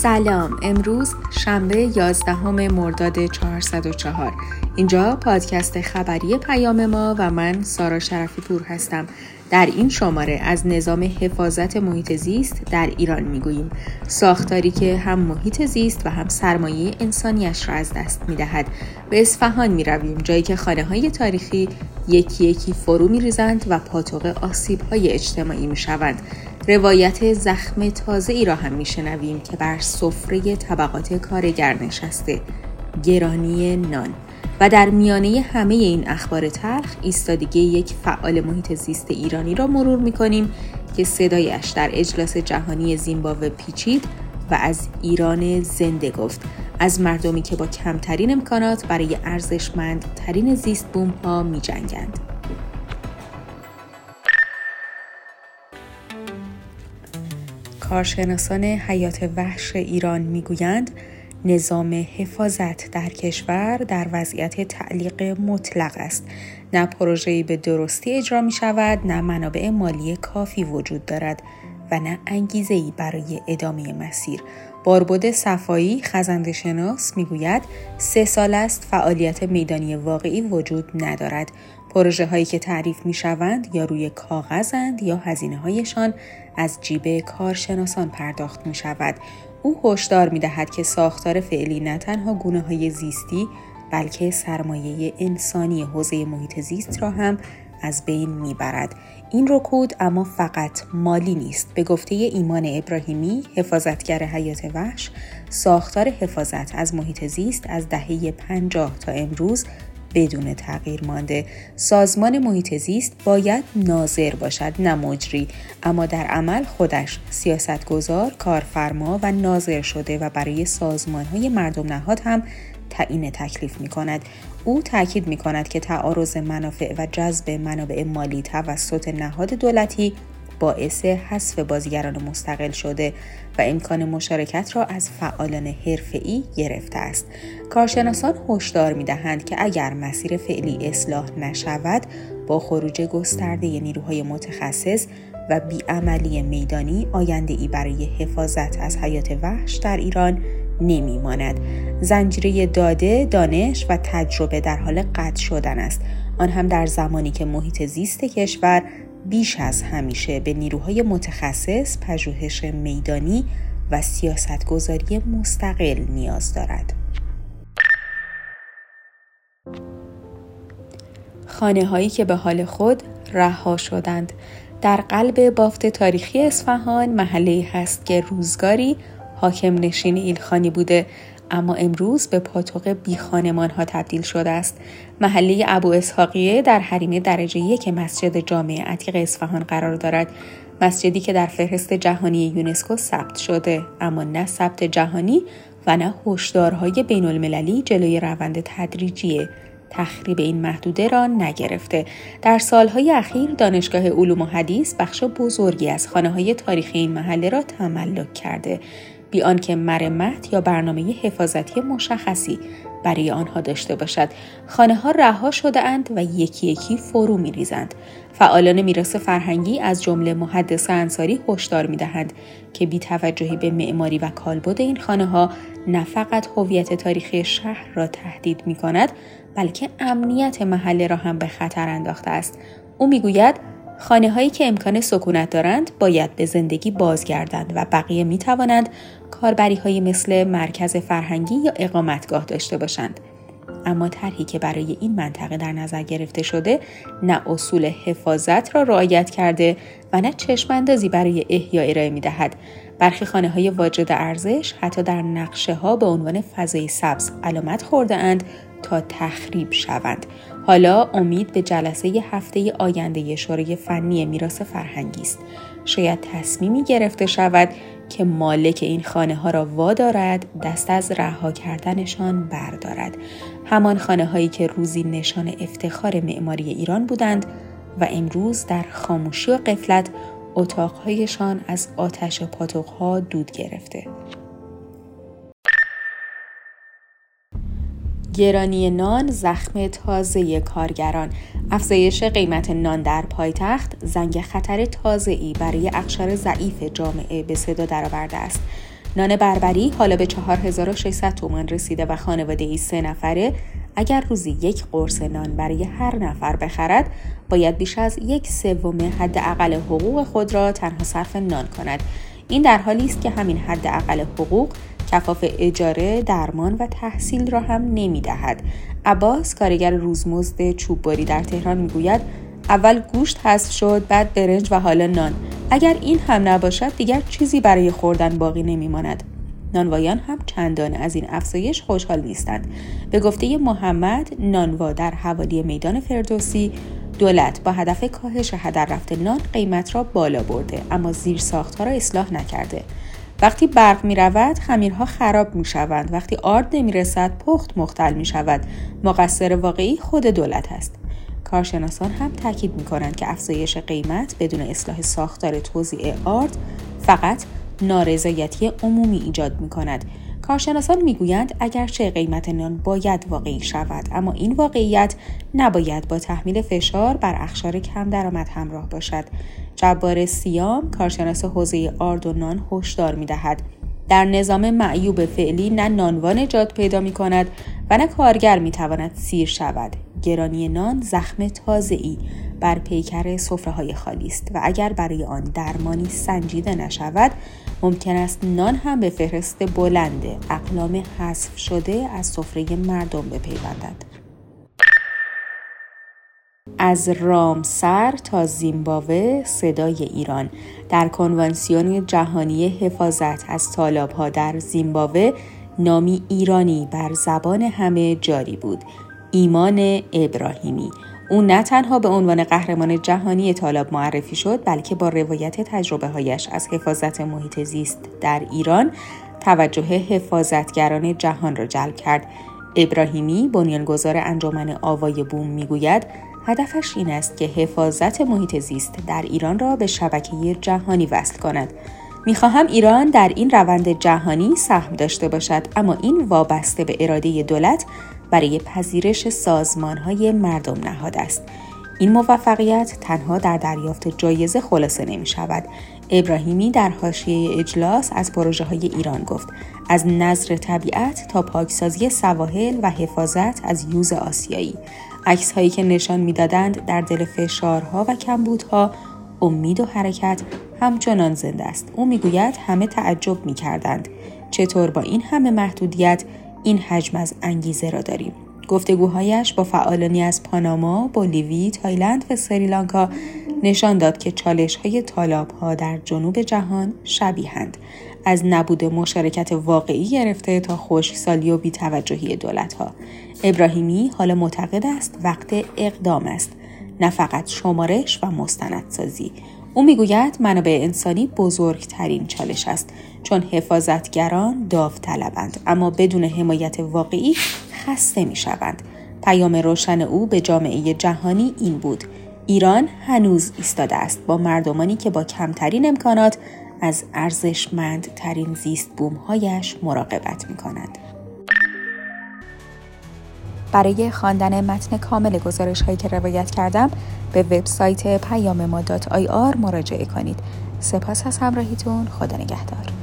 سلام، امروز شنبه 11 مرداد 404. اینجا پادکست خبری پیام ما و من سارا شرفی پور هستم. در این شماره از نظام حفاظت محیط زیست در ایران میگوییم، ساختاری که هم محیط زیست و هم سرمایه انسانیش را از دست میدهد. به اصفهان میرویم، جایی که خانه‌های تاریخی یکی یکی فرو میریزند و پاتوق آسیب‌های اجتماعی میشوند. روایت زخم تازه‌ای را هم میشنویم که بر سفره طبقات کارگر نشسته، گرانی نان. و در میانه همه این اخبار تلخ ایستادگی یک فعال محیط زیست ایرانی را مرور می‌کنیم که صدایش در اجلاس جهانی زیمبابوه پیچید و از ایران زنده گفت، از مردمی که با کمترین امکانات برای ارزشمندترین زیست بوم‌ها می‌جنگند. کارشناسان حیات وحش ایران میگویند نظام حفاظت در کشور در وضعیت تعلیق مطلق است. نه پروژه‌ای به درستی اجرا می شود، نه منابع مالی کافی وجود دارد و نه انگیزه‌ای برای ادامه مسیر. باربد صفایی، خزنده‌شناس، میگوید 3 سال است فعالیت میدانی واقعی وجود ندارد. پروژه هایی که تعریف می شوند یا روی کاغذند یا هزینه هایشان از جیب کارشناسان پرداخت می شود. او هشدار می دهد که ساختار فعلی نه تنها گونه های زیستی بلکه سرمایه انسانی حوزه محیط زیست را هم از بین می برد. این رکود اما فقط مالی نیست. به گفته ایمان ابراهیمی، حفاظتگر حیات وحش، ساختار حفاظت از محیط زیست از دهه 50 تا امروز بدون تغییر مانده. سازمان محیط زیست باید ناظر باشد نه مجری، اما در عمل خودش سیاستگزار، کارفرما و ناظر شده و برای سازمان‌های مردم نهاد هم تعیین تکلیف می‌کند. او تاکید می‌کند که تعارض منافع و جذب منابع مالی توسط نهاد دولتی باعث حذف بازیگران مستقل شده و امکان مشارکت را از فعالان حرفه‌ای گرفته است. کارشناسان هشدار می‌دهند که اگر مسیر فعلی اصلاح نشود، با خروج گسترده نیروهای متخصص و بیعملی میدانی آینده‌ای برای حفاظت از حیات وحش در ایران نمی‌ماند. زنجیره داده، دانش و تجربه در حال قطع شدن است، آن هم در زمانی که محیط زیست کشور بیش از همیشه به نیروهای متخصص، پژوهش میدانی و سیاستگذاری مستقل نیاز دارد. خانه‌هایی که به حال خود رها شدند. در قلب بافت تاریخی اصفهان محله‌ای هست که روزگاری حاکم نشین ایلخانی بوده، اما امروز به پاتوق بیخانمان‌ها تبدیل شده است. محله ابو اسحاقیه در حریم درجه 1 مسجد جامع عتیق اصفهان قرار دارد. مسجدی که در فهرست جهانی یونسکو ثبت شده، اما نه ثبت جهانی و نه هشدارهای بین‌المللی جلوی روند تدریجی تخریب این محدوده را نگرفته. در سالهای اخیر دانشگاه علوم و حدیث بخش بزرگی از خانه‌های تاریخی این محله را تملک کرده، بی آنکه مرمت یا برنامه حفاظتی مشخصی برای آنها داشته باشد. خانه‌ها رها شده اند و یکی یکی فرو می‌ریزند. فعالان میراث فرهنگی از جمله محدث انصاری هشدار می‌دهند که بی توجهی به معماری و کالبد این خانه‌ها نه فقط هویت تاریخی شهر را تهدید می‌کند، بلکه امنیت محله را هم به خطر انداخته است. او می‌گوید خانه‌هایی که امکان سکونت دارند باید به زندگی بازگردند و بقیه می‌توانند کاربری‌هایی مثل مرکز فرهنگی یا اقامتگاه داشته باشند. اما طرحی که برای این منطقه در نظر گرفته شده نه اصول حفاظت را رعایت کرده و نه چشم‌اندازی برای احیا ارائه می‌دهد. برخی خانه‌های واجد ارزش حتی در نقشه‌ها به عنوان فضای سبز علامت خورده‌اند تا تخریب شوند. حالا امید به جلسه هفته آینده شورای فنی میراث فرهنگی است. شاید تصمیمی گرفته شود که مالک این خانه‌ها را وادارد دست از رها کردنشان بردارد. همان خانه‌هایی که روزی نشان افتخار معماری ایران بودند و امروز در خاموشی و غفلت اتاق‌هایشان از آتش پاتوق‌ها دود گرفته. گرانی نان زخم تازه کارگران. افزایش قیمت نان در پایتخت زنگ خطر تازه‌ای برای اقشار ضعیف جامعه به صدا درآورده است. نان بربری حالا به 4600 تومان رسیده و خانواده‌ای 3 نفره اگر روزی 1 قرص نان برای هر نفر بخرد باید بیش از 1/3 حداقل حقوق خود را تنها صرف نان کند. این در حالی است که همین حداقل حقوق کفاف اجاره، درمان و تحصیل را هم نمی‌دهد. عباس، کارگر روزمزد چوببری در تهران میگوید اول گوشت حذف شد، بعد برنج و حالا نان. اگر این هم نباشد دیگر چیزی برای خوردن باقی نمی‌ماند. نانوایان هم چندان از این افزایش خوشحال نیستند. به گفته محمد، نانوا در حوالی میدان فردوسی، دولت با هدف کاهش هدر رفت نان قیمت را بالا برده اما زیرساخت‌ها را اصلاح نکرده. وقتی برق می رود خمیرها خراب می شوند. وقتی آرد نمی رسد پخت مختل می شود. مقصر واقعی خود دولت است. کارشناسان هم تاکید می کنند که افزایش قیمت بدون اصلاح ساختار توزیع آرد فقط نارضایتی عمومی ایجاد می کند. کارشناسان می گویند اگرچه قیمت نان باید واقعی شود اما این واقعیت نباید با تحمیل فشار بر اقشار کم درآمد همراه باشد. جبار سیام، کارشناس حوزه آرد و نان، هشدار می دهد در نظام معیوب فعلی نه نانوا نجات پیدا می کند و نه کارگر می تواند سیر شود. گرانی نان زخم تازه‌ای بر پیکر سفره‌های خالی است و اگر برای آن درمانی سنجیده نشود ممکن است نان هم به فهرست بلند اقلام حذف شده از سفره مردم بپیوندد. از رامسر تا زیمبابوه صدای ایران. در کنوانسیون جهانی حفاظت از تالاب‌ها در زیمبابوه نامی ایرانی بر زبان همه جاری بود: ایمان ابراهیمی. او نه تنها به عنوان قهرمان جهانی تالاب معرفی شد بلکه با روایت تجربه‌هایش از حفاظت محیط زیست در ایران توجه حفاظتگران جهان را جلب کرد. ابراهیمی، بنیانگذار انجمن آوای بوم، میگوید هدفش این است که حفاظت محیط زیست در ایران را به شبکه جهانی وصل کند. می‌خواهم ایران در این روند جهانی سهم داشته باشد اما این وابسته به اراده دولت برای پذیرش سازمان‌های مردم نهاد است. این موفقیت تنها در دریافت جایزه خلاصه نمی‌شود. ابراهیمی در حاشیه اجلاس از پروژه‌های ایران گفت: از نذر طبیعت تا پاکسازی سواحل و حفاظت از یوز آسیایی. عکس‌هایی که نشان می‌دادند در دل فشارها و کمبودها امید و حرکت همچنان زنده است. او می‌گوید همه تعجب می‌کردند چطور با این همه محدودیت این حجم از انگیزه را داریم. گفتگوهایش با فعالانی از پاناما، بولیوی، تایلند و سریلانکا نشان داد که چالش‌های تالاب‌ها در جنوب جهان شبیه‌اند، از نبود مشارکت واقعی گرفته تا خشکسالی و بی‌توجهی دولت‌ها. ابراهیمی حالا معتقد است وقت اقدام است، نه فقط شمارش و مستندسازی. او میگوید منابع انسانی بزرگترین چالش است چون حفاظتگران داوطلبند اما بدون حمایت واقعی خسته میشوند. پیام روشن او به جامعه جهانی این بود: ایران هنوز ایستاده است با مردمانی که با کمترین امکانات از ارزشمندترین زیست بوم‌هایش مراقبت می‌کنند. برای خواندن متن کامل گزارش‌هایی که روایت کردم به وبسایت پیام‌ما.ir مراجعه کنید. سپاس از همراهیتون. خدا نگهدار.